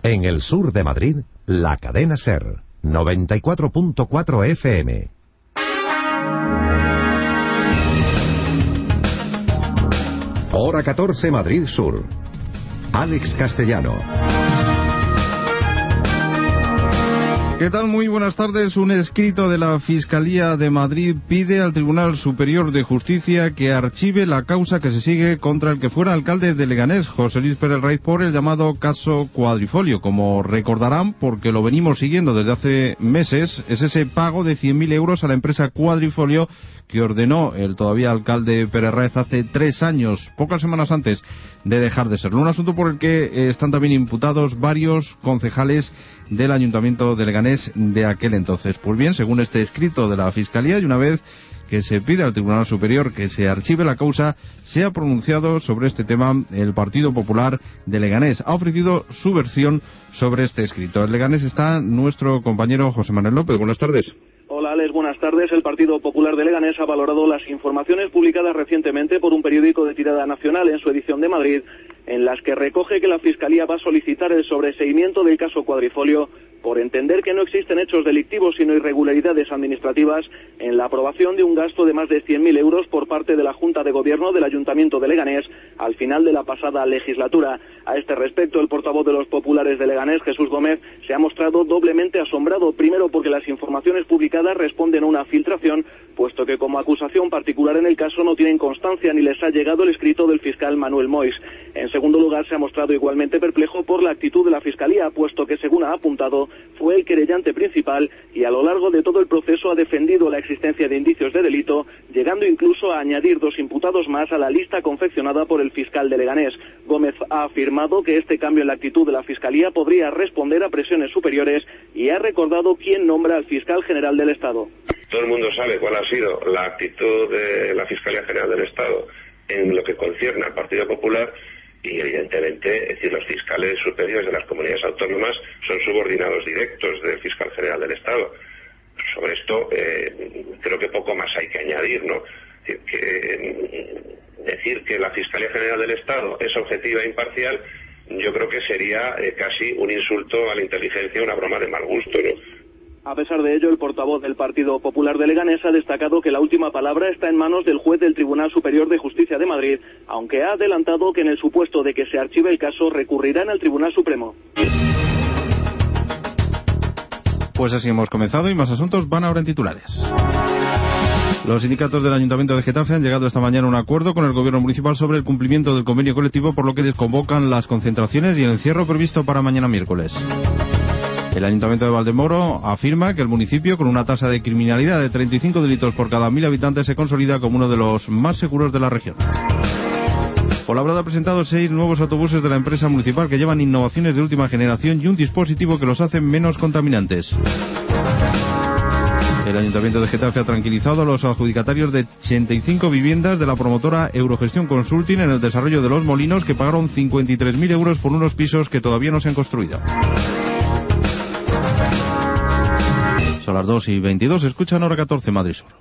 En el sur de Madrid, la cadena SER, 94.4 FM. Hora 14, Madrid Sur. Alex Castellano. ¿Qué tal? Muy buenas tardes. Un escrito de la Fiscalía de Madrid pide al Tribunal Superior de Justicia que archive la causa que se sigue contra el que fuera alcalde de Leganés, José Luis Pérez Raiz, por el llamado caso Cuadrifolio. Como recordarán, porque lo venimos siguiendo desde hace meses, es ese pago de 100.000 euros a la empresa Cuadrifolio que ordenó el todavía alcalde Pérez Raiz hace 3 años, pocas semanas antes de dejar de serlo. Un asunto por el que están también imputados varios concejales del Ayuntamiento de Leganés de aquel entonces. Pues bien, según este escrito de la Fiscalía, y una vez que se pide al Tribunal Superior que se archive la causa, se ha pronunciado sobre este tema el Partido Popular de Leganés. Ha ofrecido su versión sobre este escrito. En Leganés está nuestro compañero José Manuel López. Buenas tardes. Hola, Alex, buenas tardes. El Partido Popular de Leganés ha valorado las informaciones publicadas recientemente por un periódico de tirada nacional en su edición de Madrid, en las que recoge que la Fiscalía va a solicitar el sobreseimiento del caso Cuadrifolio por entender que no existen hechos delictivos sino irregularidades administrativas en la aprobación de un gasto de más de 100.000 euros por parte de la Junta de Gobierno del Ayuntamiento de Leganés al final de la pasada legislatura. A este respecto, el portavoz de los populares de Leganés, Jesús Gómez, se ha mostrado doblemente asombrado, primero porque las informaciones publicadas responden a una filtración, puesto que como acusación particular en el caso no tienen constancia ni les ha llegado el escrito del fiscal Manuel Moix. En segundo lugar, se ha mostrado igualmente perplejo por la actitud de la Fiscalía, puesto que, según ha apuntado, fue el querellante principal y a lo largo de todo el proceso ha defendido la existencia de indicios de delito, llegando incluso a añadir 2 imputados más a la lista confeccionada por el fiscal de Leganés. Gómez ha afirmado que este cambio en la actitud de la Fiscalía podría responder a presiones superiores y ha recordado quién nombra al fiscal general del Estado. Todo el mundo sabe cuál ha sido la actitud de la Fiscalía General del Estado en lo que concierne al Partido Popular. Y evidentemente, es decir, los fiscales superiores de las comunidades autónomas son subordinados directos del fiscal general del Estado. Sobre esto creo que poco más hay que añadir, ¿no? Decir que la Fiscalía General del Estado es objetiva e imparcial, yo creo que sería casi un insulto a la inteligencia, una broma de mal gusto, ¿no? A pesar de ello, el portavoz del Partido Popular de Leganés ha destacado que la última palabra está en manos del juez del Tribunal Superior de Justicia de Madrid, aunque ha adelantado que en el supuesto de que se archive el caso recurrirán al Tribunal Supremo. Pues así hemos comenzado y más asuntos van ahora en titulares. Los sindicatos del Ayuntamiento de Getafe han llegado esta mañana a un acuerdo con el Gobierno municipal sobre el cumplimiento del convenio colectivo, por lo que desconvocan las concentraciones y el encierro previsto para mañana miércoles. El Ayuntamiento de Valdemoro afirma que el municipio, con una tasa de criminalidad de 35 delitos por cada 1.000 habitantes, se consolida como uno de los más seguros de la región. Fuenlabrada ha presentado 6 nuevos autobuses de la empresa municipal que llevan innovaciones de última generación y un dispositivo que los hace menos contaminantes. El Ayuntamiento de Getafe ha tranquilizado a los adjudicatarios de 85 viviendas de la promotora Eurogestión Consulting en el desarrollo de Los Molinos, que pagaron 53.000 euros por unos pisos que todavía no se han construido. Son las 2:22, escuchan Hora 14, Madrid Sur.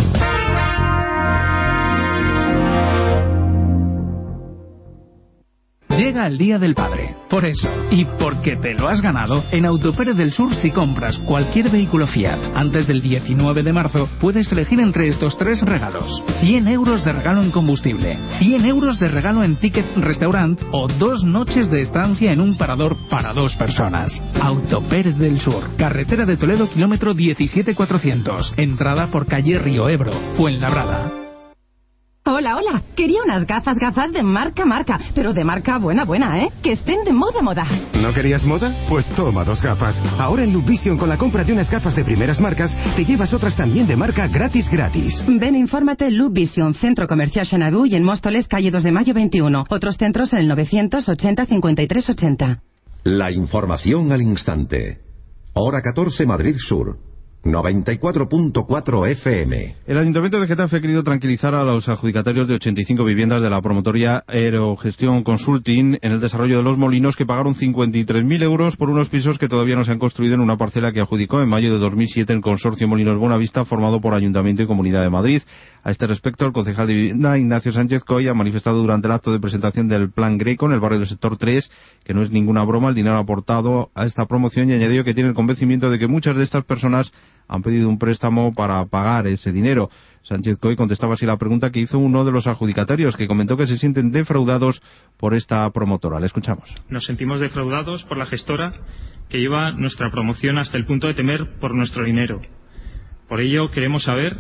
Llega el Día del Padre. Por eso, y porque te lo has ganado, en Autopérez del Sur, si compras cualquier vehículo Fiat antes del 19 de marzo, puedes elegir entre estos 3 regalos. 100 euros de regalo en combustible, 100 euros de regalo en ticket restaurant o 2 noches de estancia en un parador para 2 personas. Autopérez del Sur, carretera de Toledo, kilómetro 17400. Entrada por calle Río Ebro, Fuenlabrada. Hola, hola. Quería unas gafas de marca, pero de marca buena, ¿eh? Que estén de moda. ¿No querías moda? Pues toma 2 gafas. Ahora en Loop Vision, con la compra de unas gafas de primeras marcas, te llevas otras también de marca gratis. Ven, infórmate en Loop Vision, Centro Comercial Xanadu y en Móstoles, calle 2 de Mayo 21. Otros centros en el 980 53 80. La información al instante. Hora 14, Madrid Sur. 94.4 FM. El Ayuntamiento de Getafe ha querido tranquilizar a los adjudicatarios de 85 viviendas de la promotoria Aerogestión Consulting en el desarrollo de Los Molinos, que pagaron 53.000 euros por unos pisos que todavía no se han construido en una parcela que adjudicó en mayo de 2007 el Consorcio Molinos Buenavista, formado por Ayuntamiento y Comunidad de Madrid. A este respecto, el concejal de Vivienda, Ignacio Sánchez Coy, ha manifestado durante el acto de presentación del Plan Greco en el barrio del Sector 3 que no es ninguna broma el dinero aportado a esta promoción, y añadió que tiene el convencimiento de que muchas de estas personas han pedido un préstamo para pagar ese dinero. Sánchez Coy contestaba así la pregunta que hizo uno de los adjudicatarios, que comentó que se sienten defraudados por esta promotora. Le escuchamos. Nos sentimos defraudados por la gestora que lleva nuestra promoción hasta el punto de temer por nuestro dinero. Por ello queremos saber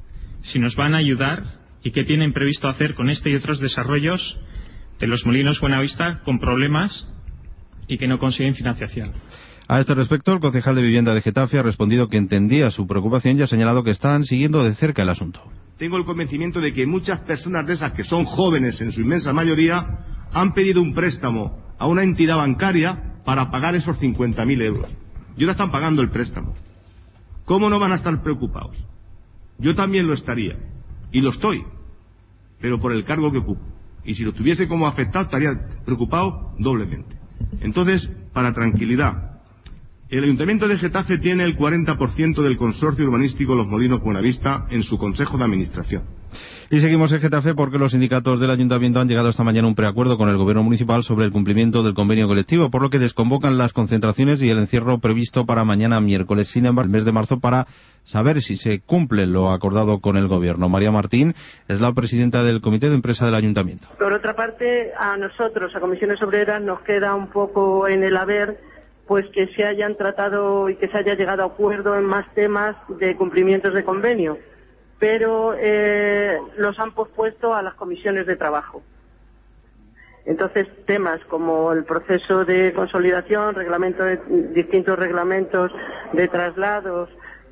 si nos van a ayudar y qué tienen previsto hacer con este y otros desarrollos de Los Molinos Buenavista con problemas y que no consiguen financiación. A este respecto, el concejal de Vivienda de Getafe ha respondido que entendía su preocupación y ha señalado que están siguiendo de cerca el asunto. Tengo el convencimiento de que muchas personas de esas, que son jóvenes en su inmensa mayoría, han pedido un préstamo a una entidad bancaria para pagar esos 50.000 euros. Y ahora están pagando el préstamo. ¿Cómo no van a estar preocupados? Yo también lo estaría, y lo estoy, pero por el cargo que ocupo. Y si lo tuviese como afectado, estaría preocupado doblemente. Entonces, para tranquilidad, el Ayuntamiento de Getafe tiene el 40% del consorcio urbanístico Los Molinos Buenavista en su Consejo de Administración. Y seguimos en Getafe porque los sindicatos del Ayuntamiento han llegado esta mañana a un preacuerdo con el Gobierno Municipal sobre el cumplimiento del convenio colectivo, por lo que desconvocan las concentraciones y el encierro previsto para mañana miércoles. Sin embargo, el mes de marzo, para saber si se cumple lo acordado con el Gobierno. María Martín es la presidenta del Comité de Empresa del Ayuntamiento. Por otra parte, a nosotros, a Comisiones Obreras, nos queda un poco en el haber pues que se hayan tratado y que se haya llegado a acuerdo en más temas de cumplimientos de convenio, pero los han pospuesto a las comisiones de trabajo. Entonces, temas como el proceso de consolidación, distintos reglamentos de traslados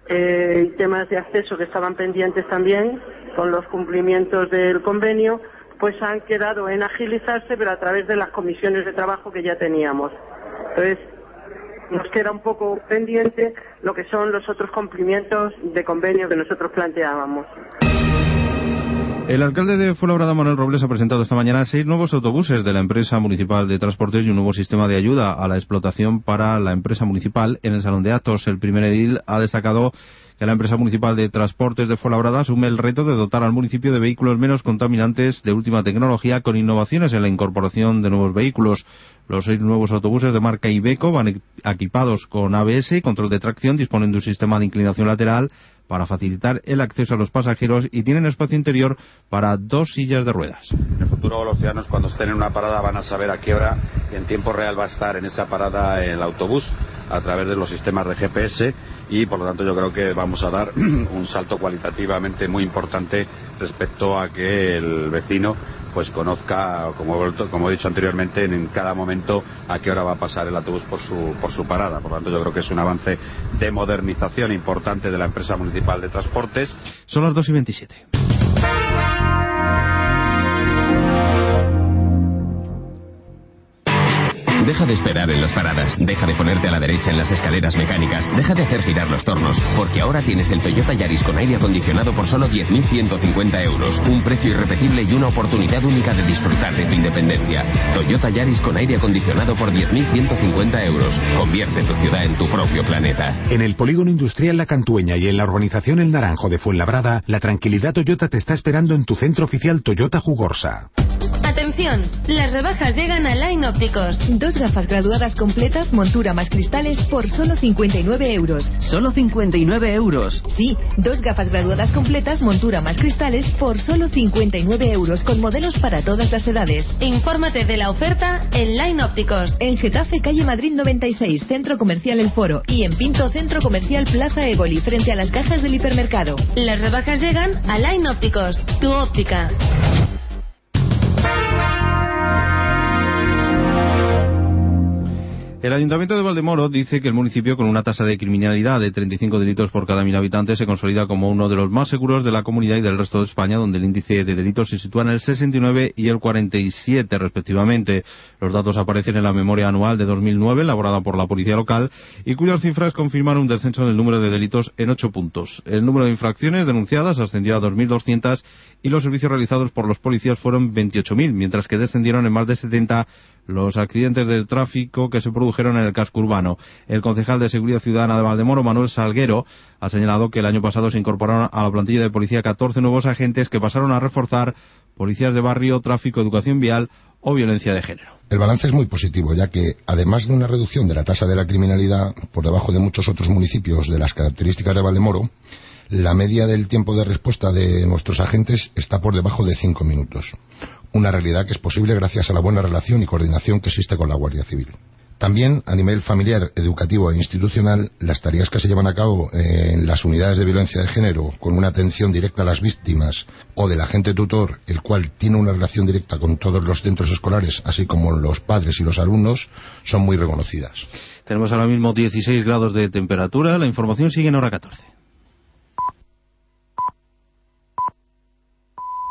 y temas de acceso que estaban pendientes también con los cumplimientos del convenio, pues han quedado en agilizarse, pero a través de las comisiones de trabajo que ya teníamos. Entonces, nos queda un poco pendiente lo que son los otros cumplimientos de convenio que nosotros planteábamos. El alcalde de Fuenlabrada, Manuel Robles, ha presentado esta mañana 6 nuevos autobuses de la empresa municipal de transportes y un nuevo sistema de ayuda a la explotación para la empresa municipal en el salón de actos. El primer edil ha destacado que la empresa municipal de transportes de Fuenlabrada asume el reto de dotar al municipio de vehículos menos contaminantes de última tecnología, con innovaciones en la incorporación de nuevos vehículos. Los 6 nuevos autobuses de marca Iveco van equipados con ABS y control de tracción, disponen de un sistema de inclinación lateral para facilitar el acceso a los pasajeros y tienen espacio interior para 2 sillas de ruedas. En el futuro los ciudadanos, cuando estén en una parada, van a saber a qué hora y en tiempo real va a estar en esa parada el autobús a través de los sistemas de GPS, y por lo tanto yo creo que vamos a dar un salto cualitativamente muy importante respecto a que el vecino pues conozca, como he dicho anteriormente, en cada momento a qué hora va a pasar el autobús por su parada. Por lo tanto yo creo que es un avance de modernización importante de la empresa municipal de transportes. Son las 2:27. Deja de esperar en las paradas, deja de ponerte a la derecha en las escaleras mecánicas, deja de hacer girar los tornos, porque ahora tienes el Toyota Yaris con aire acondicionado por solo 10.150 euros. Un precio irrepetible y una oportunidad única de disfrutar de tu independencia. Toyota Yaris con aire acondicionado por 10.150 euros. Convierte tu ciudad en tu propio planeta. En el Polígono Industrial La Cantueña y en la urbanización El Naranjo de Fuenlabrada, la tranquilidad Toyota te está esperando en tu centro oficial Toyota Jugorsa. Atención, las rebajas llegan a Line Ópticos. 2 gafas graduadas completas, montura más cristales por solo 59 euros. ¿Solo 59 euros? Sí, 2 gafas graduadas completas, montura más cristales por solo 59 euros, con modelos para todas las edades. Infórmate de la oferta en Line Ópticos. En Getafe, calle Madrid 96, Centro Comercial El Foro, y en Pinto, Centro Comercial Plaza Éboli, frente a las cajas del hipermercado. Las rebajas llegan a Line Ópticos, tu óptica. El Ayuntamiento de Valdemoro dice que el municipio, con una tasa de criminalidad de 35 delitos por cada 1.000 habitantes, se consolida como uno de los más seguros de la comunidad y del resto de España, donde el índice de delitos se sitúa en el 69 y el 47 respectivamente. Los datos aparecen en la memoria anual de 2009, elaborada por la Policía Local, y cuyas cifras confirman un descenso en el número de delitos en 8 puntos. El número de infracciones denunciadas ascendió a 2.200 y los servicios realizados por los policías fueron 28.000, mientras que descendieron en más de 70 los accidentes de tráfico que se produjeron en el casco urbano. El concejal de Seguridad Ciudadana de Valdemoro, Manuel Salguero, ha señalado que el año pasado se incorporaron a la plantilla de policía 14 nuevos agentes que pasaron a reforzar policías de barrio, tráfico, educación vial o violencia de género. El balance es muy positivo, ya que, además de una reducción de la tasa de la criminalidad por debajo de muchos otros municipios de las características de Valdemoro, la media del tiempo de respuesta de nuestros agentes está por debajo de 5 minutos. Una realidad que es posible gracias a la buena relación y coordinación que existe con la Guardia Civil. También, a nivel familiar, educativo e institucional, las tareas que se llevan a cabo en las unidades de violencia de género, con una atención directa a las víctimas, o del agente tutor, el cual tiene una relación directa con todos los centros escolares, así como los padres y los alumnos, son muy reconocidas. Tenemos ahora mismo 16 grados de temperatura. La información sigue en hora 14.